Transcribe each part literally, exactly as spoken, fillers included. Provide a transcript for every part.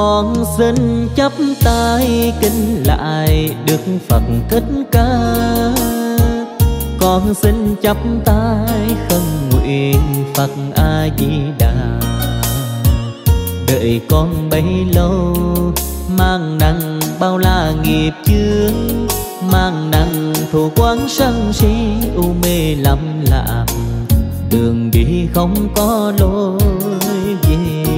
Con xin chắp tay kính lại Đức Phật Thích Ca. Con xin chắp tay khấn nguyện Phật A Di Đà. Đợi con bấy lâu mang nặng bao la nghiệp chướng, mang nặng thù quán sân si u mê lầm lạc. Đường đi không có lối về.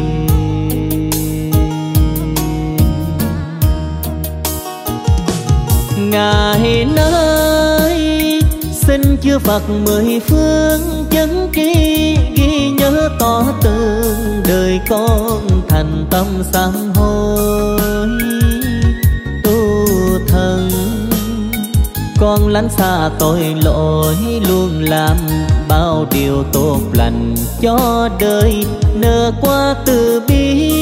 Ngài nơi xin chư Phật mười phương chứng tri, ghi nhớ tỏ tường đời con thành tâm sám hối tu thân. Con lánh xa tội lỗi luôn làm bao điều tốt lành cho đời, nở qua từ bi.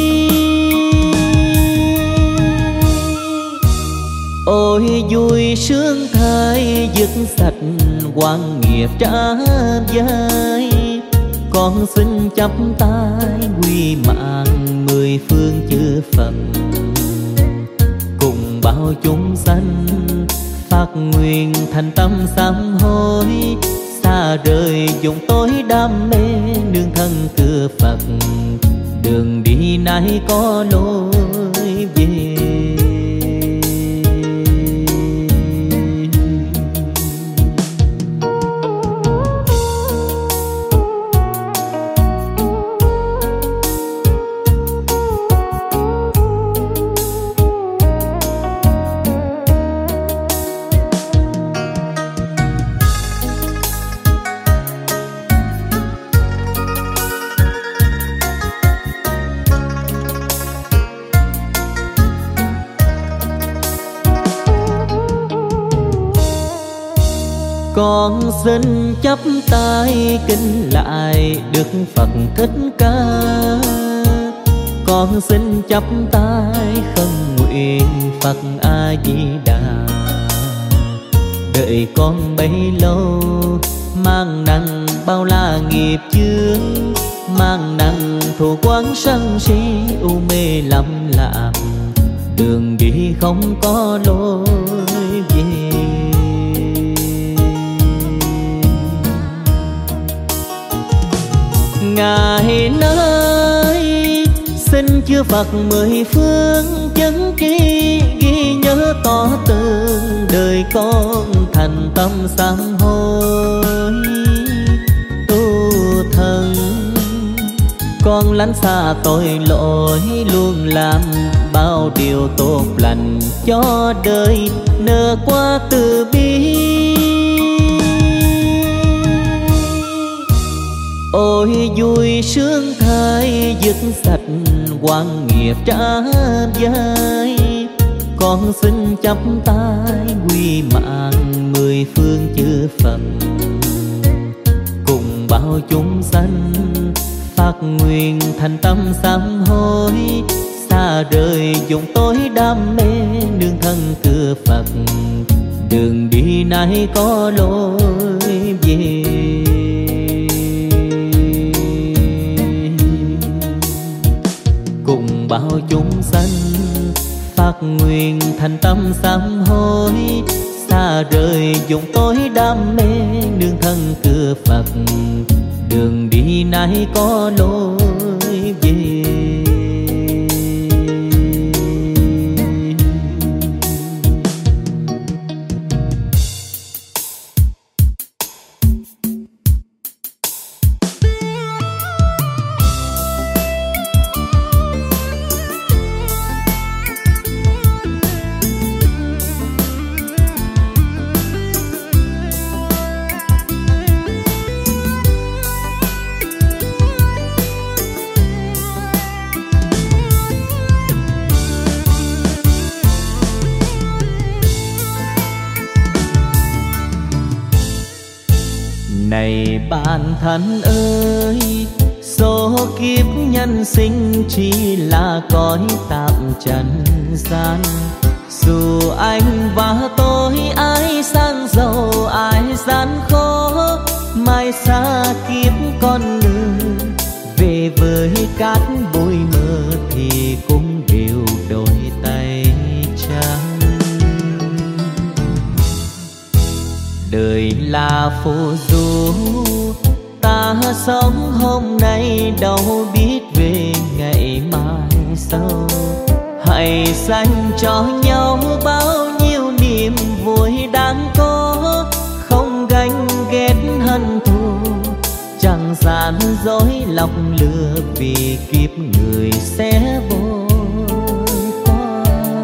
Ôi vui sướng thay dứt sạch oan nghiệp trả vai. Con xin chắp tay quy mạng mười phương chư Phật, cùng bao chúng sanh phát nguyện thành tâm sám hối, xa rời vùng tối đam mê nương thân cửa Phật. Đường đi nay có lối về. Con xin chắp tay kính lại Đức Phật Thích Ca. Con xin chắp tay khấn nguyện Phật A Di Đà. Đợi con bấy lâu mang nặng bao la nghiệp chướng, mang nặng thù quán sân si u mê lầm lạc. Đường đi không có lối về. Ngài nơi xin chư Phật mười phương chứng tri, ghi nhớ tỏ tường đời con thành tâm sám hối tu thân. Con lánh xa tội lỗi luôn làm bao điều tốt lành cho đời, nở qua từ bi. Ôi vui sướng thay dứt sạch oan nghiệp trả vai. Con xin chắp tay quy mạng mười phương chư Phật, cùng bao chúng sanh phát nguyện thành tâm sám hối, xa rời vùng tối đam mê nương thân cửa Phật. Đường đi nay có lối về. Cùng bao chúng sanh phát nguyện thành tâm sám hối, xa rời vùng tối đam mê nương thân cửa Phật. Đường đi nay có lối về. Này bạn thân ơi, số kiếp nhân sinh chỉ là cõi tạm trần gian. Dù anh và tôi ai sang giàu ai gian khó, mai xa kiếp con người về với cát bụi mơ thì cũng đều là phù du, ta sống hôm nay đâu biết về ngày mai sau. Hãy dành cho nhau bao nhiêu niềm vui đáng có, không ganh ghét hận thù, chẳng gian dối lọc lừa vì kiếp người sẽ vội qua.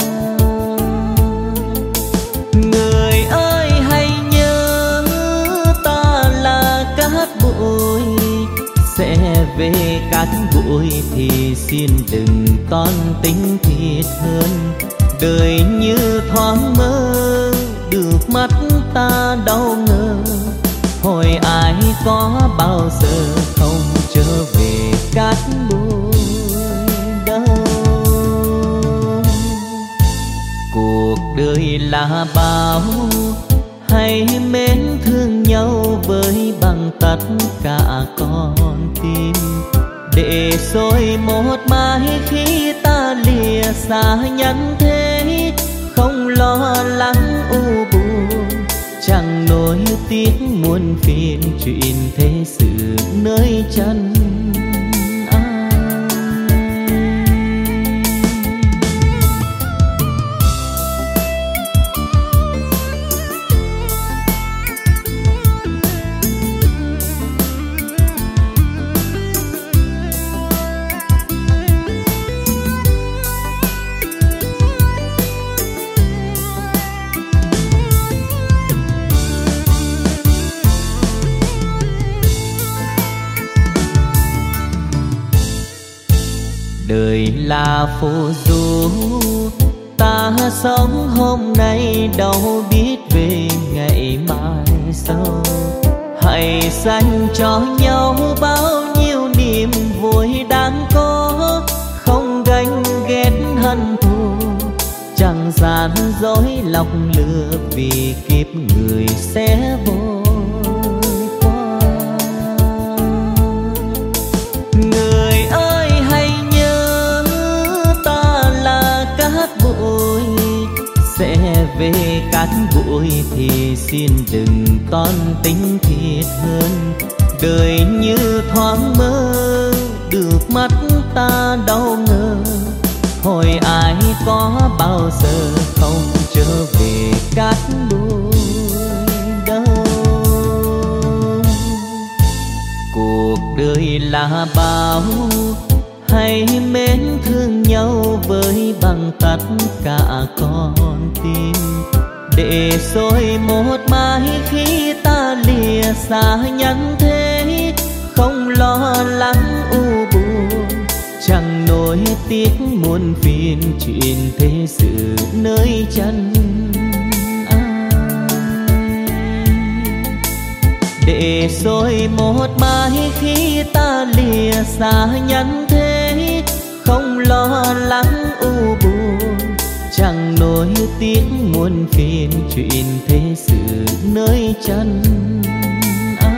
Người ơi hãy nhớ ta là cát bụi, sẽ về cát bụi thì xin đừng toan tính thiệt hơn. Đời như thoáng mơ, được mắt ta đau ngờ, hồi ai có bao giờ không trở về cát bụi đâu. Cuộc đời là bao, hãy mến thương nhau với bằng tất cả con tim, để rồi một mai khi ta lìa xa nhân thế, không lo lắng u buồn, chẳng nỗi tiếc muôn phiền chuyện thế sự nơi chân ai. Đời là phù du, ta sống hôm nay đâu biết về ngày mai sau. Hãy dành cho nhau bao nhiêu niềm vui đáng có, không ganh ghét hận thù, chẳng gian dối lọc lừa vì kiếp người sẽ vội qua. Người ơi hãy nhớ ta là cát bụi, sẽ về cát bụi thì xin đừng toan tính thiệt hơn. Đời như thoáng mơ, được mắt ta đau ngờ, hồi ai có bao giờ không trở về cát bụi đâu. Cuộc đời là bao, hãy mến thương nhau với bằng tất cả con tim, để rồi một mai khi ta lìa xa nhân thế, không lo lắng u buồn, chẳng nỗi tiếc muôn phiền chuyện thế sự nơi chân ai. Để rồi một mai khi ta lìa xa nhân thế, không lo lắng u buồn, chẳng nỗi tiếc muôn phiền chuyện thế sự nơi chân ai.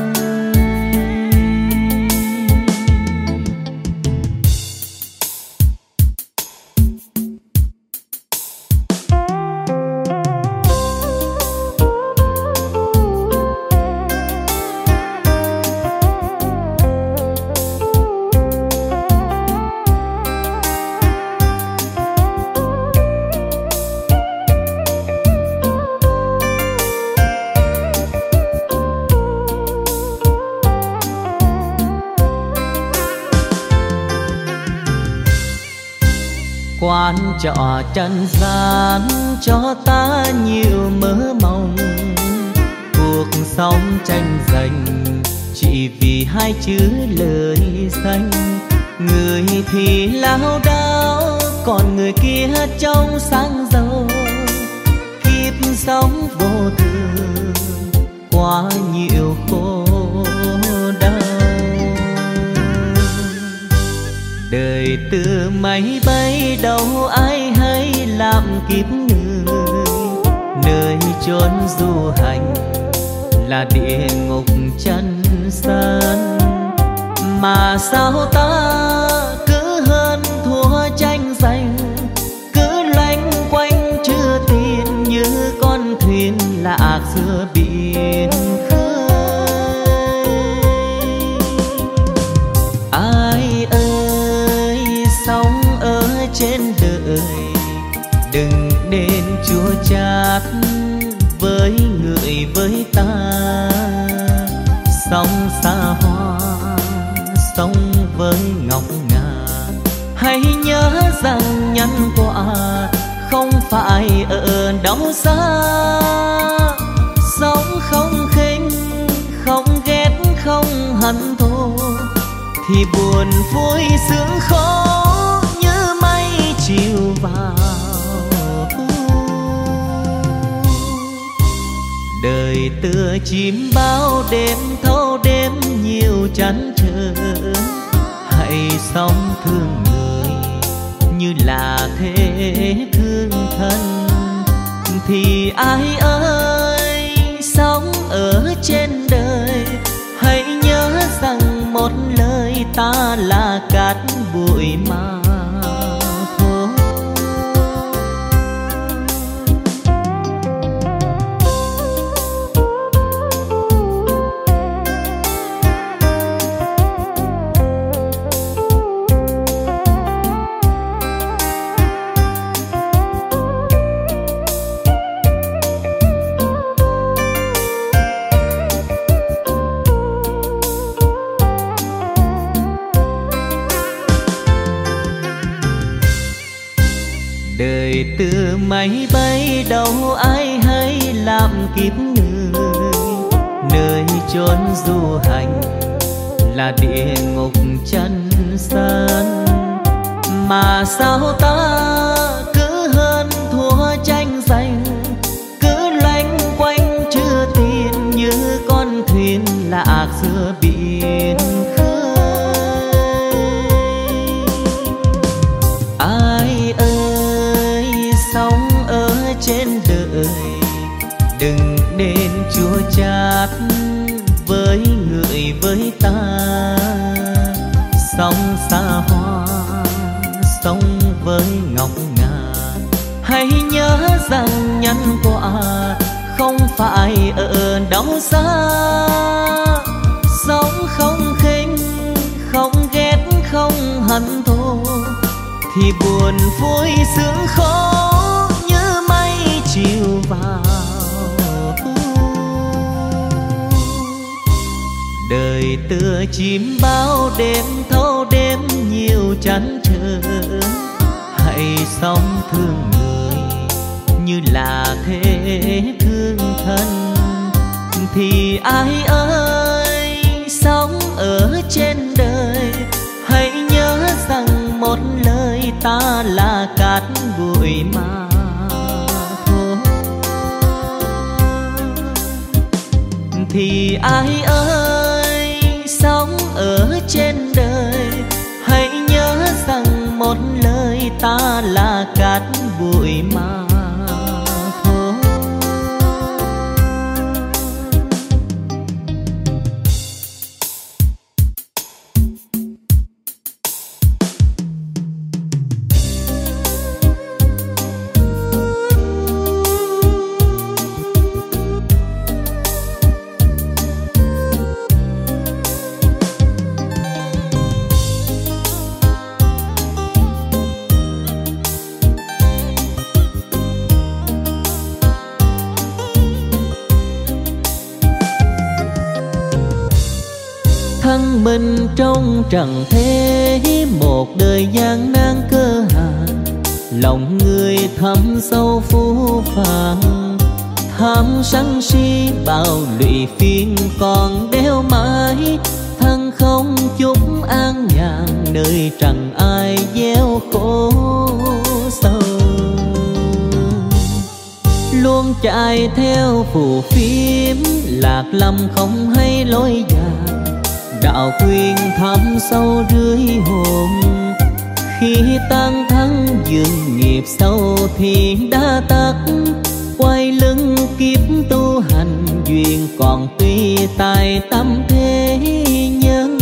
Quán trọ trần gian cho ta nhiều mơ mộng, cuộc sống tranh giành chỉ vì hai chữ lời danh. Người thì lao đao, còn người kia trong sáng giàu, kiếp sống vô thường quá nhiều khổ đau. Đời từ máy bay đâu ai hay làm kiếp người, nơi chốn du hành là địa ngục chân gian. Mà sao ta cứ hơn thua tranh giành, cứ loanh quanh chưa tin như con thuyền lạc giữa biển khơi. đời. Đừng nên chua chát với người với ta, sống xa hoa sống với ngọc ngà. Hãy nhớ rằng nhân quả không phải ở đâu xa. Sống không khinh, không ghét, không hận thù, thì buồn vui sướng khó như mây chiều vào. Đời tựa chim bao đêm thâu đêm nhiều chăn trở. Hãy sống thương người như là thế thương thân, thì ai ơi sống ở trên đời hãy nhớ rằng một lời ta là cát bụi mà thôi. Đời từ máy bay đâu ai hay làm kiếp người. Nơi chốn du hành là địa ngục chân gian, mà sao ta cứ hơn thua tranh giành, cứ loanh quanh chưa tin như con thuyền lạc giữa biển khơi. Ai ơi sống ở trên đời đừng nên chua chát với người với ta, sống xa hoa sống với ngọc ngà. Hãy nhớ rằng nhân quả không phải ở đâu xa. Sống không khinh, không ghét, không hận thù, thì buồn vui sướng khó như mây chiều vào. Đời tựa chim bao đêm thâu đêm nhiều chăn trở. Hãy sống thương người như là thế thương thân, thì ai ơi sống ở trên đời hãy nhớ rằng một lời ta là cát bụi mà thôi. Thì ai ơi sống ở trên đời hãy nhớ rằng một lời ta là cát bụi mà thôi. Thân mình trong trần thế một đời gian nan cơ hàn, lòng người thâm sâu phũ phàng. Tham sân si bao lụy phiền còn đeo mãi, thân không chút an nhàn nơi trần ai gieo khổ sầu. Luôn chạy theo phù phiếm lạc lầm không hay lối dài, đạo khuyên thẳm sâu rưới hồn. Khi tan thắng dừng nghiệp sâu thì đã tắt, quay lưng kiếp tu hành duyên còn tuy tài tâm thế nhân.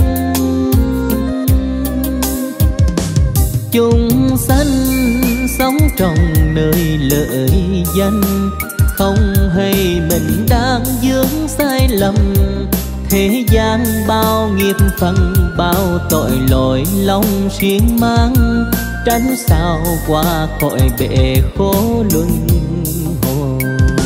Chúng sanh sống trong nơi lợi danh, không hay mình đang vướng sai lầm. Thế gian bao nghiệp phần bao tội lỗi lòng xiên mang, tránh sao qua khỏi bể khổ luân hồi.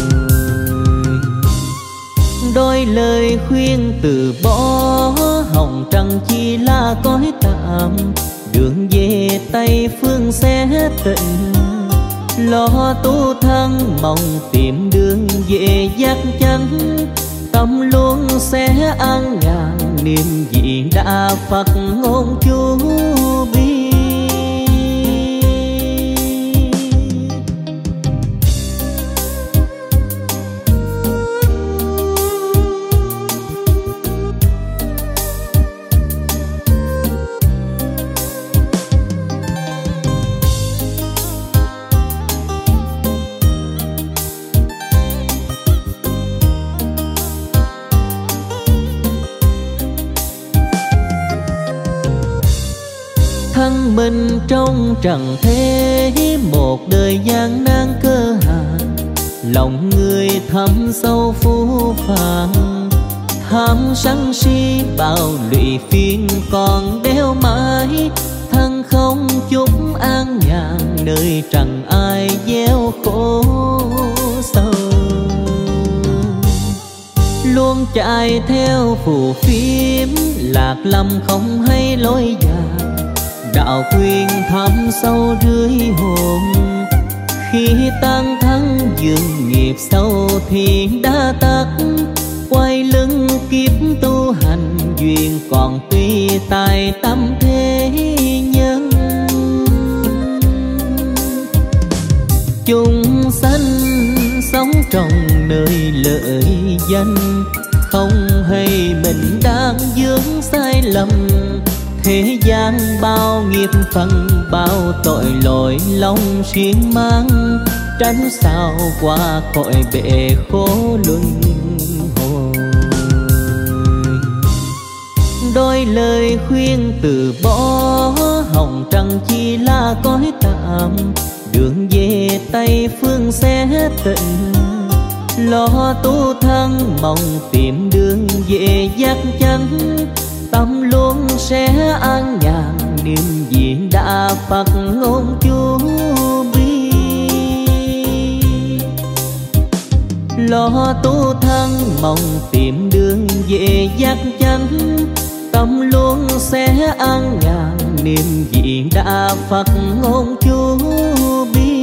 Đôi lời khuyên từ bỏ hồng trần chỉ là cõi tạm, đường về Tây phương sẽ tịnh, lo tu thân mong tìm đường về giác chánh, tâm luôn sẽ an nhàn niềm vị đã Phật ngôn chú bi. Thân mình trong trần thế một đời gian nan cơ hàn, lòng người thâm sâu phũ phàng, tham sân si bao lụy phiền còn đeo mãi, thân không chút an nhàn nơi trần ai gieo khổ sâu. Luôn chạy theo phù phiếm lạc lầm không hay lối dài, đạo khuyên thẳm sâu rưới hồn, khi tan thắng dừng nghiệp sâu thì đã tắt, quay lưng kiếp tu hành duyên còn tùy tài tâm thế nhân. Chúng sanh sống trong nơi lợi danh, không hay mình đang vướng sai lầm, thế gian bao nghiệp phần bao tội lỗi lòng xiên mang, tránh sao qua khỏi bể khổ luân hồi. Đôi lời khuyên từ bỏ hồng trần chỉ là cõi tạm, đường về Tây phương sẽ tịnh, lo tu thân mong tìm đường về giác chánh, tâm luôn sẽ an nhàn niềm diện đã Phật ngôn chú bi. Lo tu thân mong tìm đường về giác chánh, tâm luôn sẽ an nhàn niềm diện đã Phật ngôn chú bi.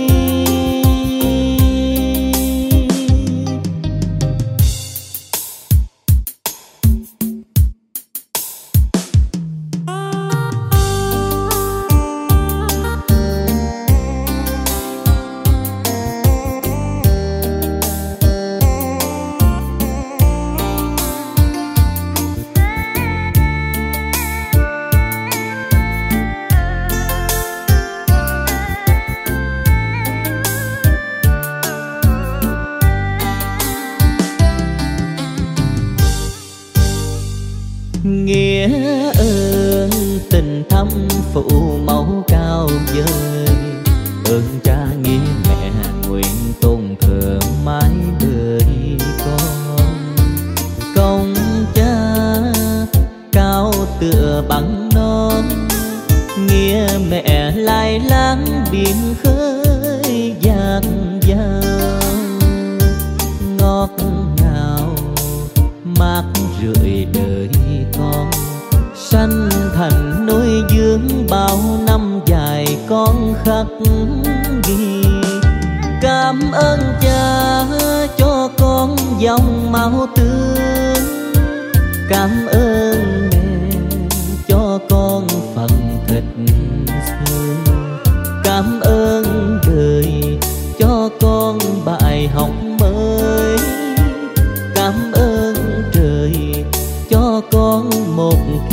Nghĩa ơn tình thâm phụ mẫu cao vời, ơn cha nghĩa mẹ nguyện tôn thờ mãi đời con. Công cha cao tựa bằng non, nghĩa mẹ lai láng biển khơi dạt dào, ngọt ngào mát rượi đời con, sanh thành nuôi dưỡng bao năm dài con khắc ghi. Cảm ơn cha cho con dòng máu tương, cảm ơn mẹ cho con phần thịt xương, cảm ơn đời cho con bài học mới, cảm ơn trời cho con một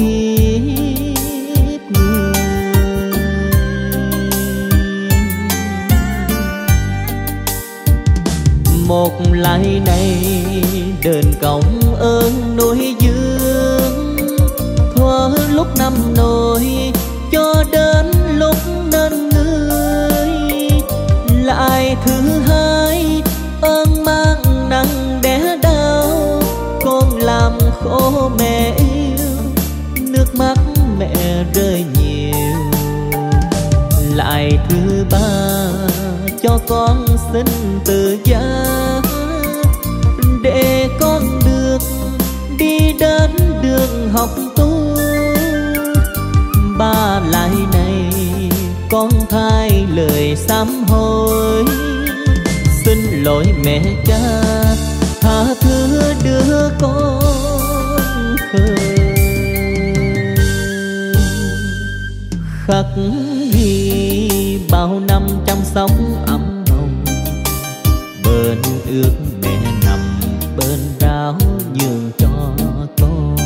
kiếp người. Một lại này đền công ơn nuôi dưỡng, thuở lúc năm nồi cho đến lúc nên người, lại thứ hai ơn mang nặng đẻ đau, con làm khổ mẹ yêu, nước mắt mẹ rơi nhiều, lại lại thứ ba cho con xin tự giá, để con được đi đến đường học tu. Ba lại này con thay lời sám hối, xin lỗi mẹ cha tha thứ đứa con khờ. Khắc ghi bao năm chăm sóc ấm nồng, bên ước mẹ nằm bên ráo nhường cho con.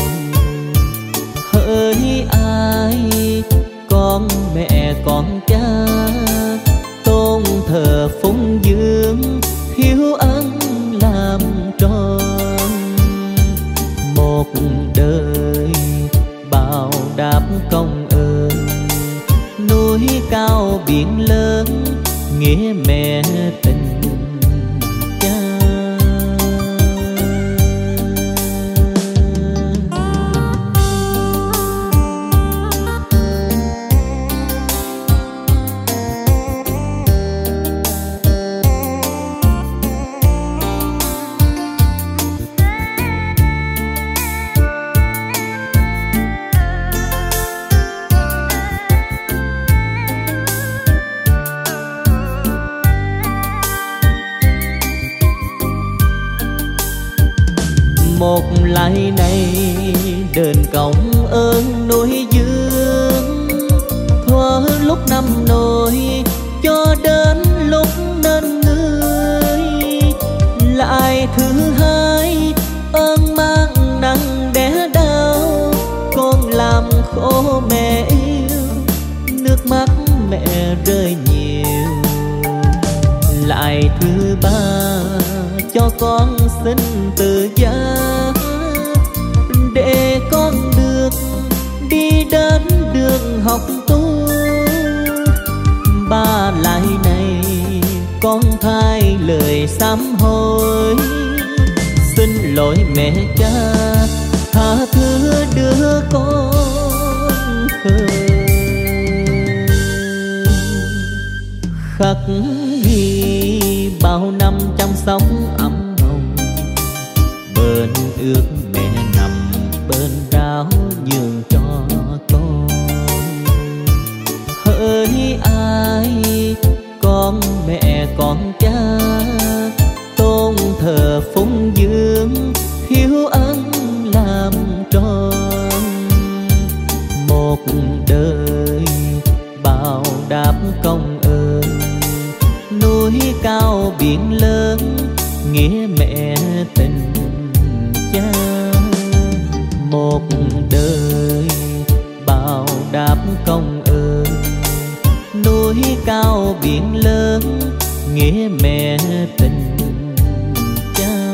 Hỡi ai con mẹ con cha, tôn thờ phụng dưỡng hiếu ân làm tròn. Một đời bao đáp công ơn, núi cao biển lớn nghĩa mẹ tình cha. Một lại này đền công ơn nuôi dưỡng, thuở lúc năm nồi cho đến lúc nên người. Lại thứ hai ơn mang nặng đẻ đau, con làm khổ mẹ yêu, nước mắt mẹ rơi nhiều. Lại thứ ba cho con xin tự giá, để con được đi đến đường học tu. Ba lại này con thay lời sám hối, xin lỗi mẹ cha tha thứ đứa con khờ. Khắc ghi bao năm chăm sóc ấm nồng, bên ước mẹ nằm bên ráo nhường cho con. Hỡi ai con mẹ con cha, tôn thờ phụng dưỡng hiếu ân làm tròn. Một đời bao đáp công ơn, núi cao biển lớn nghĩa mẹ tình cha. Một đời bao đáp công ơn, núi cao biển lớn nghĩa mẹ tình cha.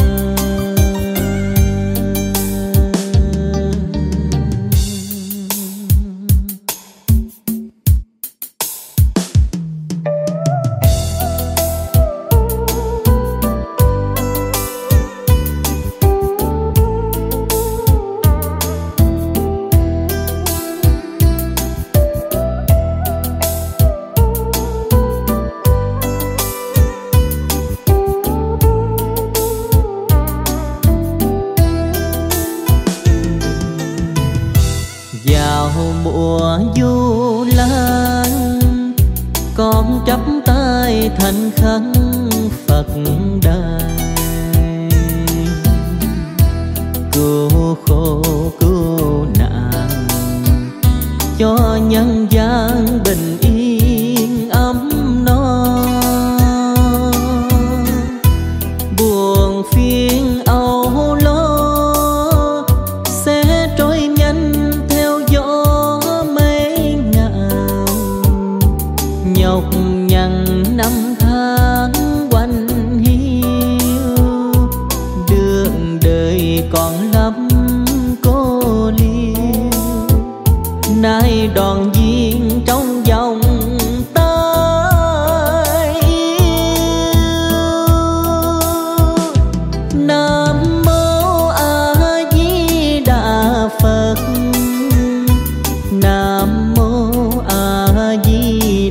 Mùa du lan con chắp tay thành khấn Phật đài, cứu khổ cứu nạn cho nhân gian bình yên ấm no. Buồn phiền âu lo sẽ trôi nhanh theo gió mây ngàn, nhọc nhằn năm tháng quanh hiu, đường đời còn lắm cô liêu. Nay đoàn viên trong vòng tay yêu, Nam mô A Di Đà Phật, Nam mô A Di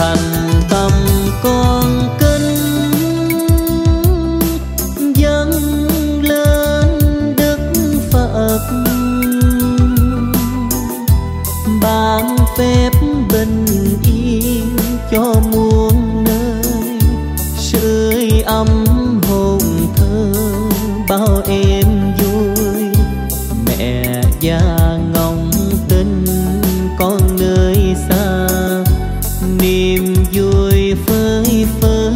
thành tâm con kính dâng lên Đức Phật, ban phép bình yên cho muôn nơi, sưởi ấm hồn thơ bao em vui. Mẹ già ngóng tin con nơi xa, niềm vui phơi phới.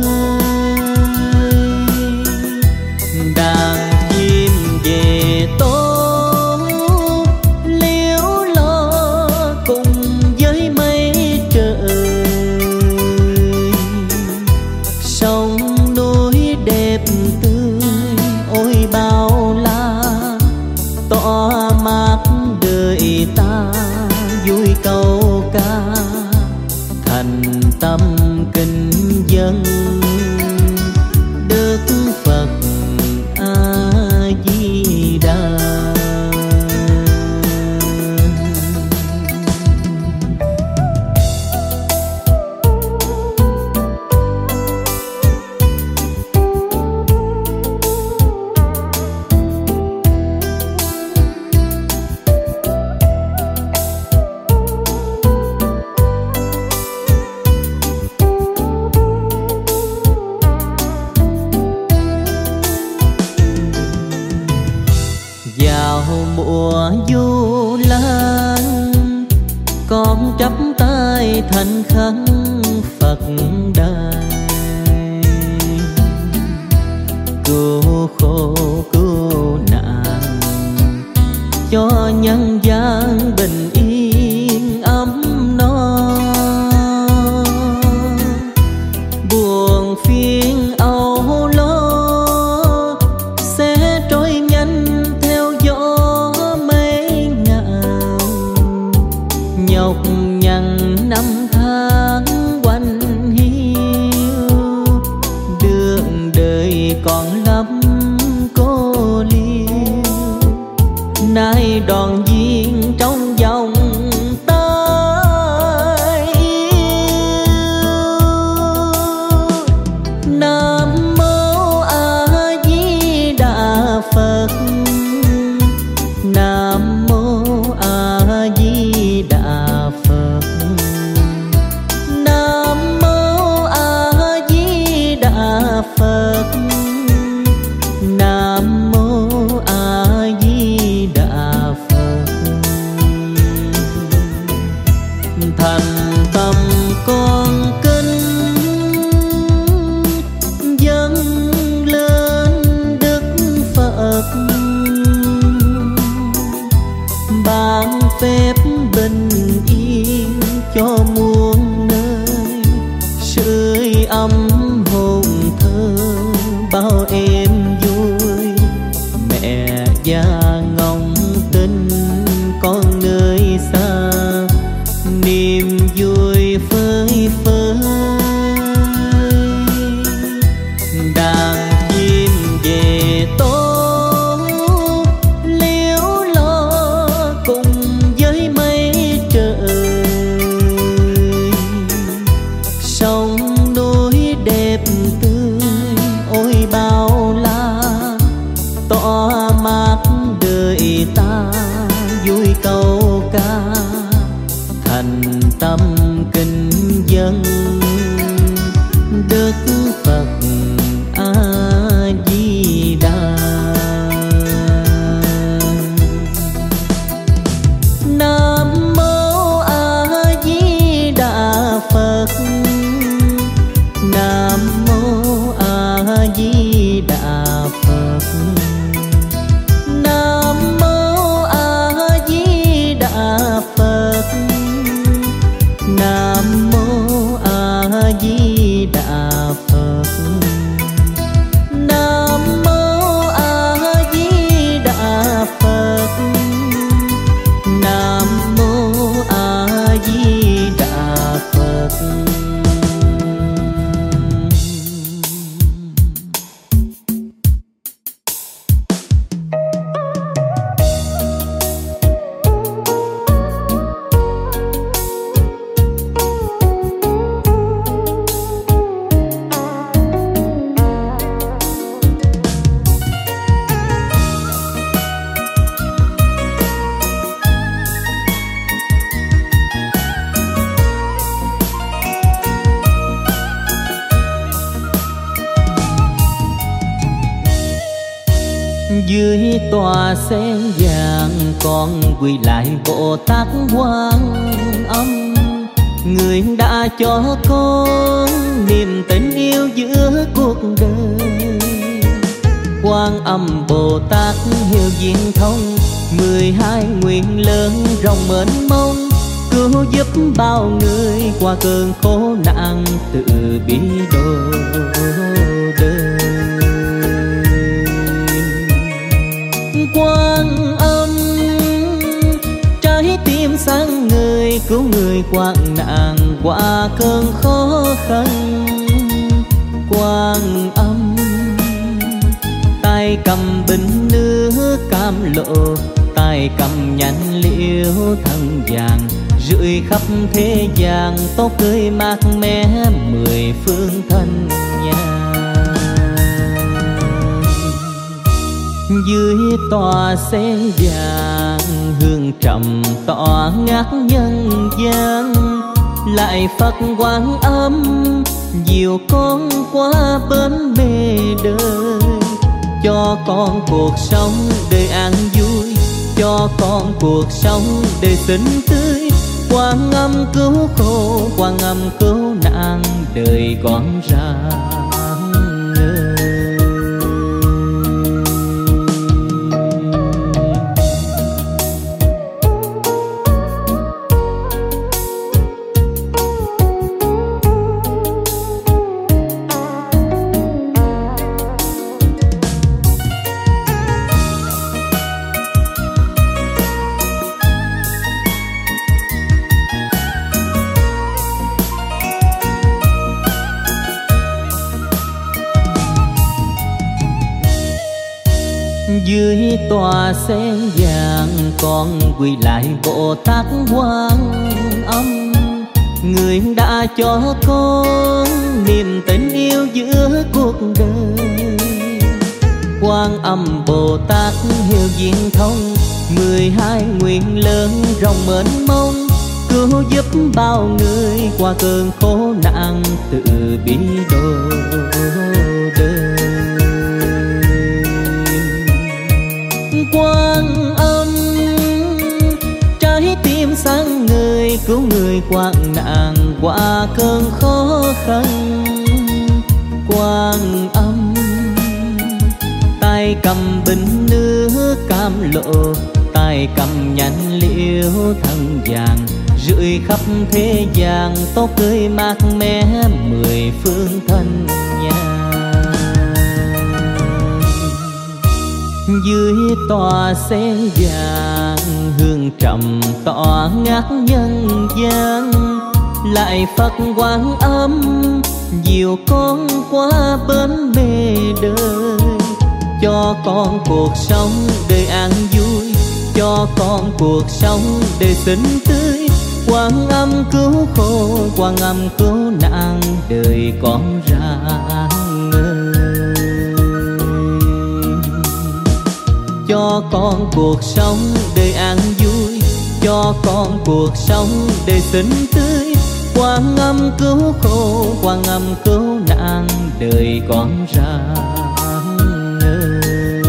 Đàn chim về tố liếu lo cùng với mây trời, sông núi đẹp tươi ôi bao la, tỏa mát đời ta vui câu ca. Thành tâm kính dân Đức Phật A Di Đà. Vào mùa du lan, con chắp tay thành khấn Phật đài, cứu khổ cứu nạn cho nhân gian bình yên ấm no. Buồn phiền âu lo sẽ trôi nhanh theo gió mây ngào, nhọc nhằn năm tháng quanh hiu, đường đời còn lắm cô liêu. Nay đoàn viên trong vòng tay yêu, Nam mô A Di Đà Phật, Nam mô A Di Đà Phật, Nam mô A Di Đà Phật, Nam mô A Di Đà Phật. Thành tâm con kính dâng lên Đức Phật, ban phép bình yên cho muôn nơi, sưởi ấm hồn thơ bao em vui. Mẹ già ngóng tin con nơi xa, niềm vui phơi phới. Đàn chim về tố liếu lo cùng với mây trời, sông núi đẹp tươi ôi bao la, tỏa mát đời ta vui câu ca. Thành tâm kính dân Đức Phật A Di Đà. Nam mô A Di Đà Phật, Nam mô A Di Đà Phật, Nam mô A Di Đà Phật, Nam mô A Di Đà Phật. Dưới tòa sen vàng con quỳ lại Bồ Tát Quan Âm, người đã cho con niềm tình yêu giữa cuộc đời. Quan Âm Bồ Tát hiểu viên thông, mười hai nguyện lớn rộng mênh mông, cứu giúp bao người qua cơn khổ nạn từ bi độ đời. Quan Âm trái tim sáng người, cứu người hoạn nạn qua cơn khó khăn. Quan Âm tay cầm bình nước cam lộ, tay cầm nhánh liễu thân vàng, rưỡi khắp thế gian tốt tươi mát mẻ mười phương thân nhà. Dưới tòa sen vàng hương trầm tỏa ngát nhân gian, lại Phật Quan Âm dìu con qua bến bề đời. Cho con cuộc sống đời an vui, cho con cuộc sống đời xinh tươi. Quan Âm cứu khổ, Quan Âm cứu nạn đời con ra. Dưới tòa sen vàng con quỳ lại Bồ Tát Quan Âm, người đã cho con niềm tình yêu giữa cuộc đời. Quan Âm Bồ Tát hiểu viên thông, mười hai nguyện lớn rộng mênh mông, cứu giúp bao người qua cơn khổ nạn từ bi độ đời. Quan Âm trái tim sáng người, cứu người hoạn nạn qua cơn khó khăn. Quan Âm tay cầm bình nước cam lộ, tay cầm nhánh liễu thân vàng, rưỡi khắp thế gian tốt tươi mát mẻ mười phương thân nhà. Dưới tòa sen vàng hương trầm tỏa ngát nhân gian, lại Phật Quan Âm dìu con qua bến bề đời. Cho con cuộc sống đời an vui, cho con cuộc sống đời xinh tươi. Quan Âm cứu khổ, Quan Âm cứu nạn đời con ra ngời. Cho con cuộc sống đời an vui, cho con cuộc sống đời xinh tươi. Quan Âm cứu khổ, Quan Âm cứu nạn đời con ra ngời.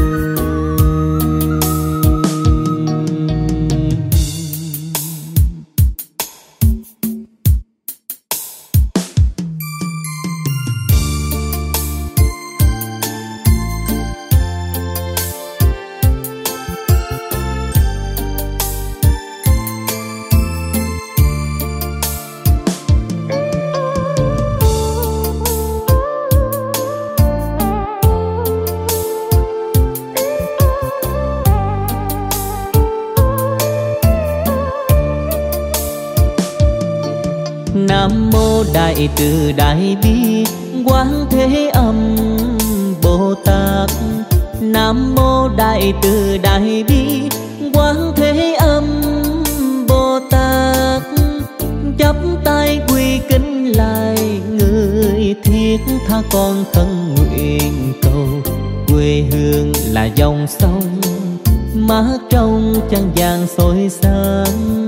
Nam mô Đại Từ Đại Bi Quán Thế Âm Bồ Tát. Nam mô Đại Từ Đại Bi Quán Thế Âm Bồ Tát. Chắp tay quy kính lại người thiết tha con khấn nguyện cầu. Quê hương là dòng sông mát trong trăng vàng soi sáng.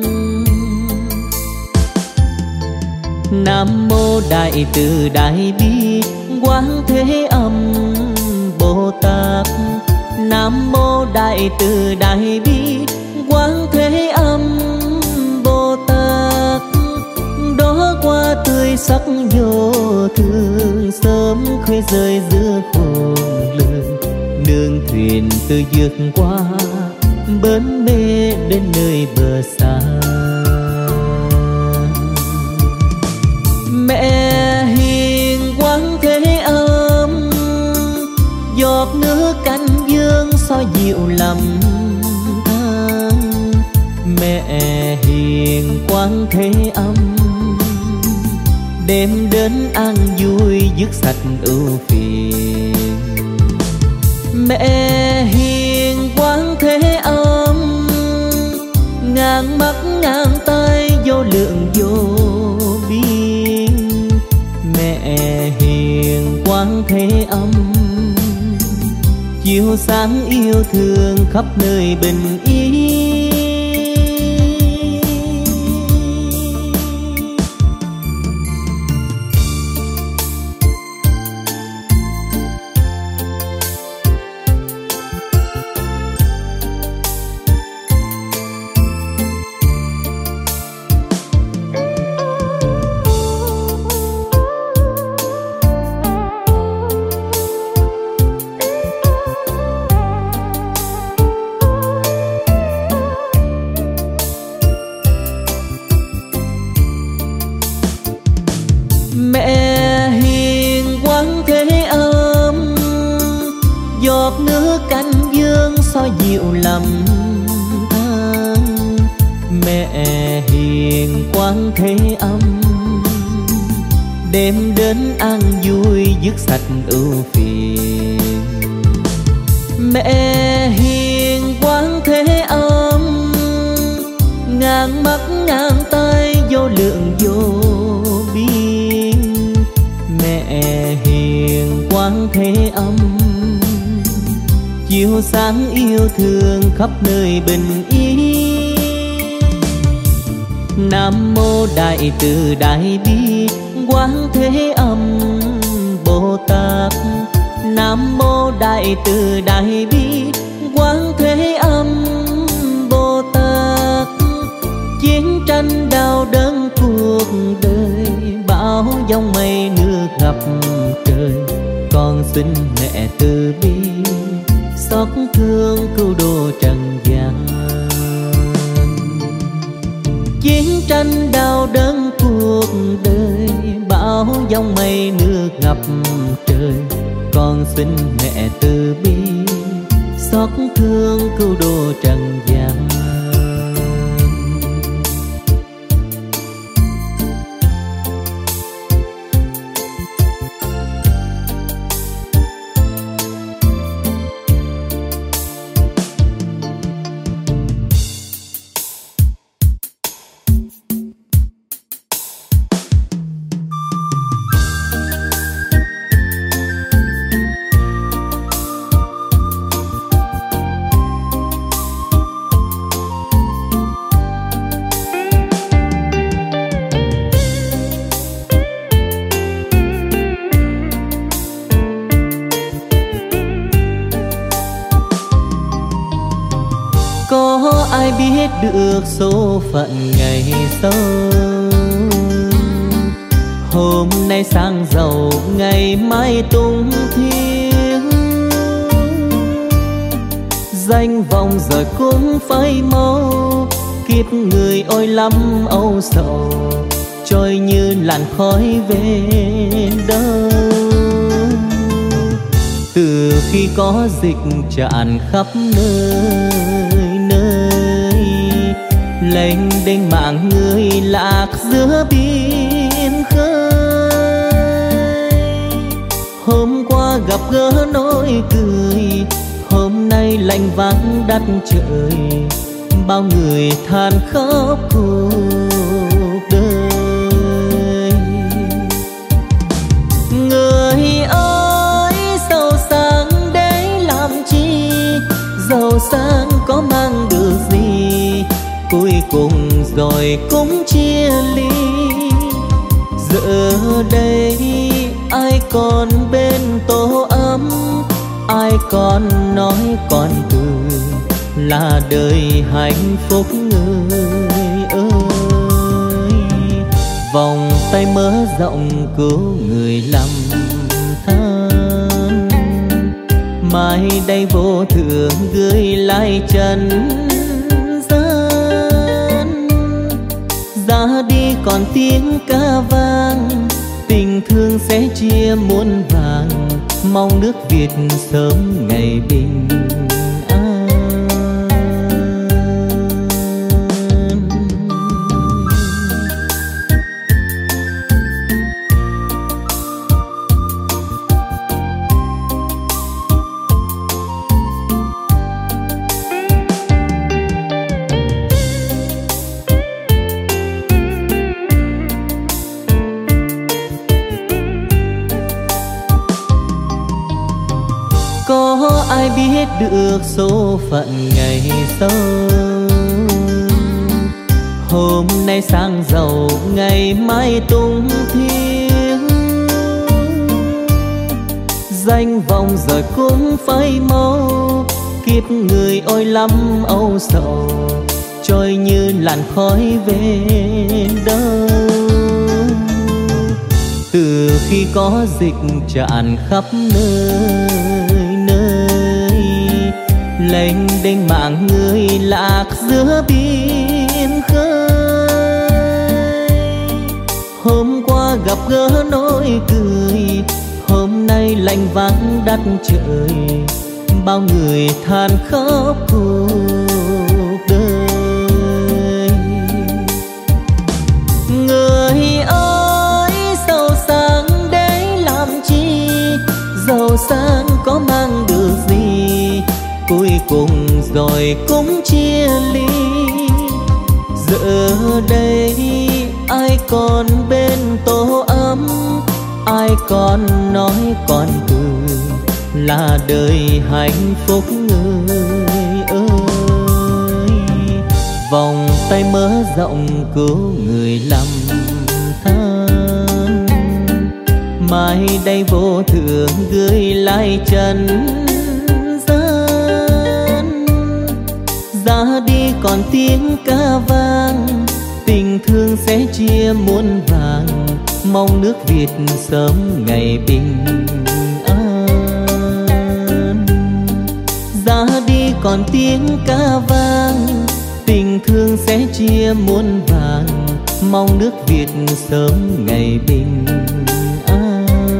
Nam mô Đại Từ Đại Bi Quán Thế Âm Bồ Tát. Nam mô Đại Từ Đại Bi Quán Thế Âm Bồ Tát. Đó qua tươi sắc vô thường, sớm khuya rơi giữa khôn lường. Nương thuyền từ vượt qua bến mê đến nơi bờ xa. Mẹ hiền Quán Thế Âm, giọt nước canh dương soi dịu lầm than. Mẹ hiền Quán Thế Âm, đêm đến an vui dứt sạch ưu phiền. Mẹ hiền Quán Thế Âm, ngàn mắt ngàn tay vô lượng vô biên. Mẹ hiền Quán Thế Âm, chiếu sáng yêu thương khắp nơi bình yên. Mẹ hiền Quán Thế Âm, giọt nước canh dương soi dịu lầm than. Mẹ hiền Quán Thế Âm, đêm đến an vui dứt sạch ưu phiền. Mẹ hiền Quán Thế Âm, ngàn mắt ngàn tay vô lượng vô biên. Mẹ hiền Quán Thế Âm, chiếu sáng yêu thương khắp nơi bình yên. Nam mô Đại Từ Đại Bi Quán Thế Âm Bồ Tát. Nam mô Đại Từ Đại Bi Quán Thế Âm Bồ Tát. Chiến tranh đau đớn cuộc đời, bão giông mây nước ngập trời. Con xin mẹ từ bi xót thương cứu độ trần gian. Chiến tranh đau đớn cuộc đời, bão giông mây nước ngập trời. Con xin mẹ từ bi xót thương cứu độ trần gian. Có ai biết được số phận ngày sau? Hôm nay sang giàu, ngày mai tung thiên. Danh vọng rồi cũng phải mau, kiếp người ôi lắm âu sầu. Trôi như làn khói về đâu. Từ khi có dịch tràn khắp nơi nơi, lênh đênh mạng người lạc giữa biển khơi. Hôm qua gặp gỡ nỗi cười, hôm nay lạnh vắng đất trời. Bao người than khóc cuộc đời. Người ơi giàu sang để làm chi, giàu sang có mang được gì, cuối cùng rồi cũng chia ly. Giờ đây ai còn bên tổ ấm, ai còn nói còn cười là đời hạnh phúc người ơi. Vòng tay mở rộng cứu người lầm than, mai đây vô thường gửi lại trần gian. Ra đi còn tiếng ca vang, tình thương sẽ chia muôn vàng, mong nước Việt sớm ngày bình an. Có ai biết được số phận ngày sau, hôm nay sang giàu ngày mai tung thiêng. Danh vọng rồi cũng phải mau, kiếp người ôi lắm âu sầu, trôi như làn khói về đâu. Từ khi có dịch tràn khắp nơi nơi, lênh đênh mạng người lạc giữa biển khơi. Hôm qua gặp gỡ nỗi cười, hôm nay lạnh vắng đất trời, bao người than khóc cuộc đời. Người ơi giàu sang để làm chi, giàu sang có mang được gì, cuối cùng rồi cũng chia ly. Giờ đây ai còn bên tổ ấm, ai còn nói còn cười là đời hạnh phúc người ơi. Vòng tay mở rộng cứu người lầm than, mai đây vô thường gửi lại trần gian. Ra đi còn tiếng ca vang, tình thương sẽ chia muôn vàng, mong nước Việt sớm ngày bình an. Ra đi còn tiếng ca vang, tình thương sẽ chia muôn vàng, mong nước Việt sớm ngày bình an.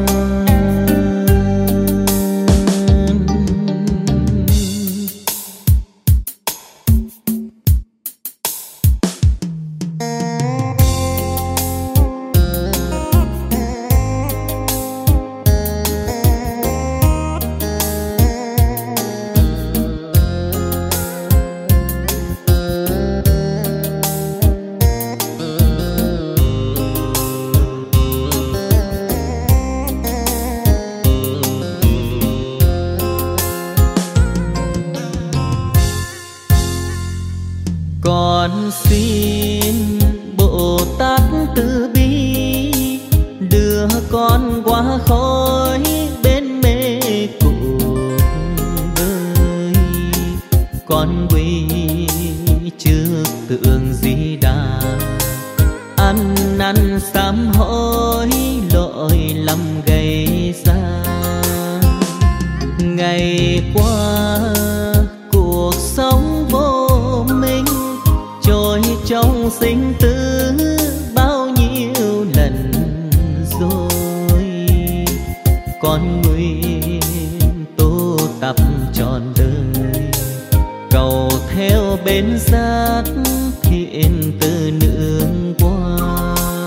Con xin Bồ Tát từ bi, đưa con qua khỏi bên mê cuộc đời. Con quỳ trước tượng Di Đà, ăn năn sám hối lỗi lầm gây ra. Ngày qua cuộc sống vô minh, trôi trong sinh tử bao nhiêu lần rồi. Con nguyện tu tập trọn đời, cầu theo bên giác thiện từ nương qua.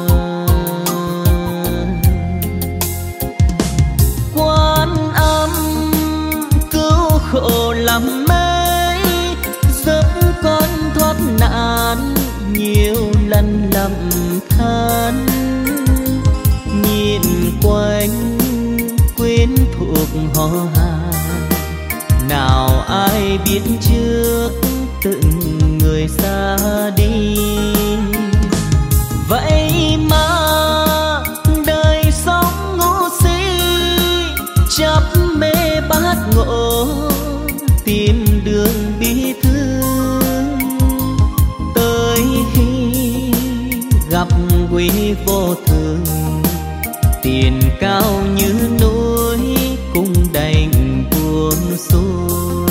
Quan Âm cứu khổ lắm mấy, giúp con thoát nạn nhiều lần lầm than. Nhìn quanh quyến thuộc họ hàng, nào ai biết trước từng người xa đi. Vậy mà đời sống ngu si, chấp mê bát ngộ quý vô thường, tiền cao như núi cũng đành buông xuôi.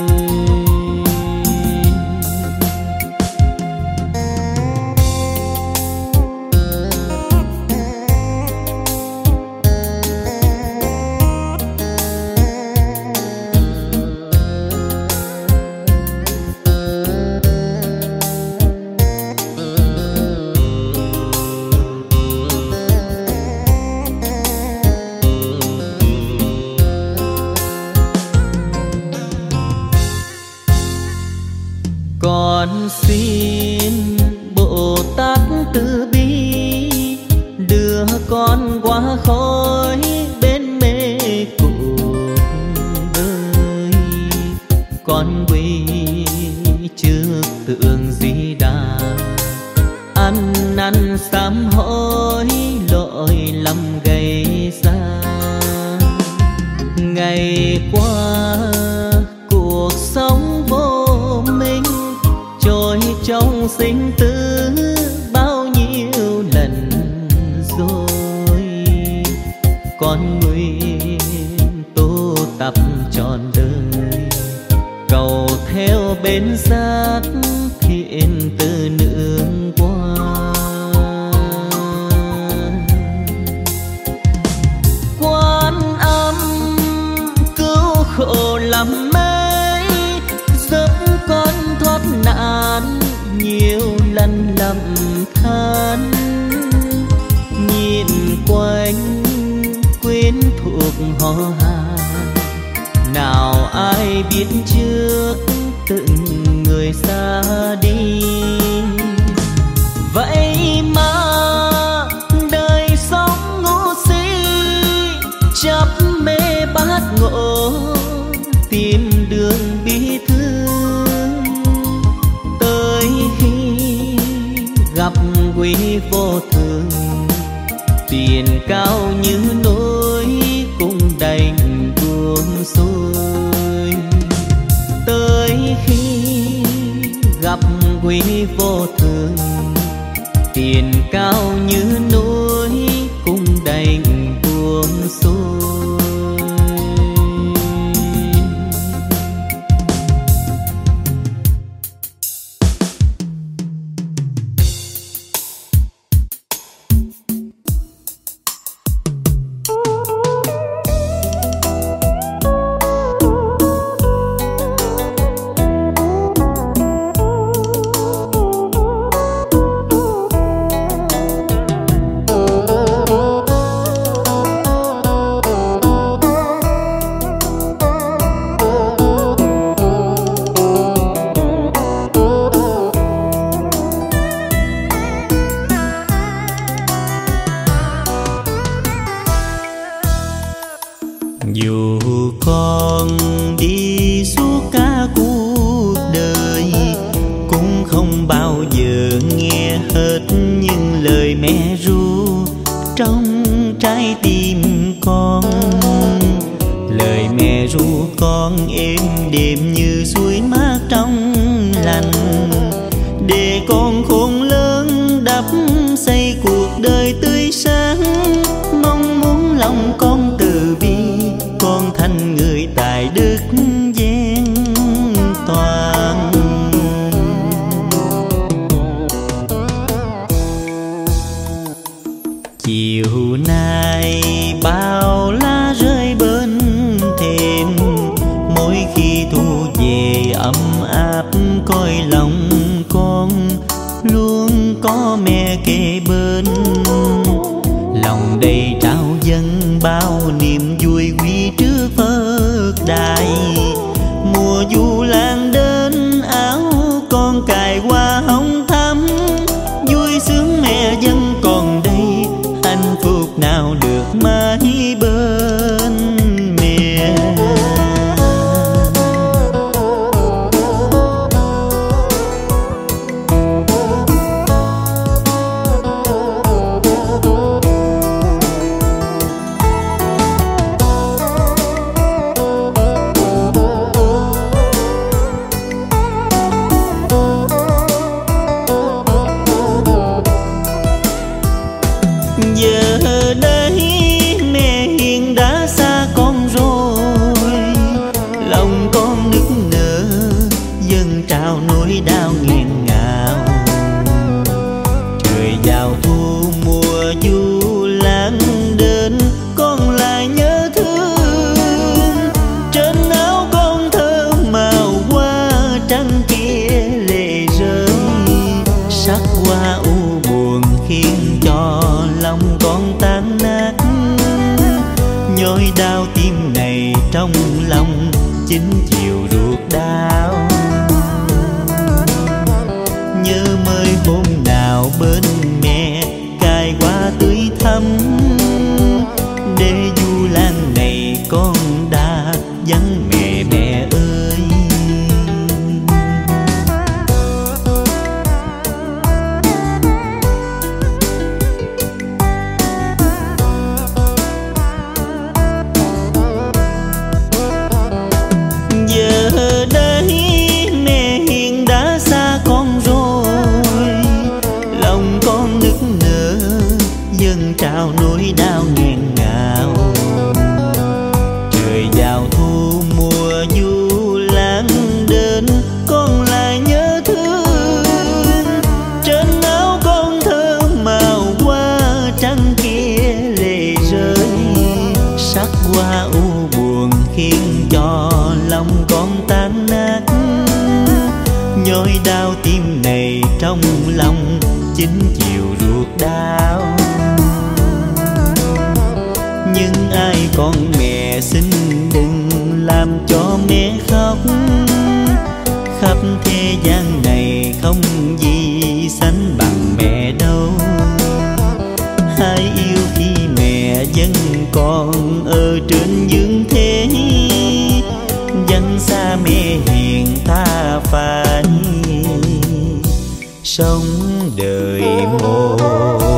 Con xin Bồ Tát từ bi đưa con qua khỏi bên mê cuộc đời. Con quy trước tượng Di Đà, ăn năn sám hối lỗi lầm gây ra. Ngày qua cuộc sống vô minh, trôi trong sinh tử bao nhiêu lần rồi. Con nguyện tu tập trọn đời, cầu theo bên giác thiện từ nương qua. Quan Âm cứu khổ lắm mấy, giúp con thoát nạn nhiều lần lầm than. Nhìn quanh quyến thuộc họ hàng, nào ai biết trước từng người xa đi. Vậy mà đời sống ngu si, chấp mê bát ngộ tìm đường bi thương. Tới khi gặp quý vô thường, tiền cao như núi cũng đành buông xuôi. Tới khi gặp quý vô thường, tiền cao như núi cũng đành buông xuôi. Dù con đi suốt cả cuộc đời, cũng không bao giờ nghe hết những lời mẹ ru trong trái tim con. Lời mẹ ru con êm đềm như suối mát trong lành, để con khôn lớn đắp xây cuộc đời tươi sáng. Mong muốn lòng con từ bi, con thành người tài đức vẹn toàn. Chiều nay bao lá rơi bên thềm, mỗi khi thu về ấm áp coi lòng con luôn có mẹ kề bên. Lòng đầy trao dâng bao niềm vui quy trước Phật đài. Mùa du lan đến áo con cài hoa hồng thắm, vui sướng mẹ vẫn còn đây, hạnh phúc nào được mãi bên mẹ. nhói đau tim này trong lòng chính chiều ruột đau. Nhớ mới hôm nào bên mẹ cài hoa tưới thắm, để du lan này con đã vắng mẹ mẹ ơi. Giờ đây mẹ hiện đã xa con rồi, lòng con nức nở dâng trào nỗi đau nghẹn ngào. Trời vào thu mùa du lãng đến, con lại nhớ thương. Trên áo con thơm màu hoa trắng kia lệ rơi, sắc hoa u buồn khiến cho lòng con tan nát. Nhói đau tim này trong lòng chính chiều ruột đau. Nhưng ai con mẹ xin đừng làm cho mẹ khóc, khắp thế gian này không gì sánh bằng mẹ đâu. Hai yêu khi mẹ vẫn còn ở trên dương thế, vẫn xa mẹ hiền ta phải sống đời một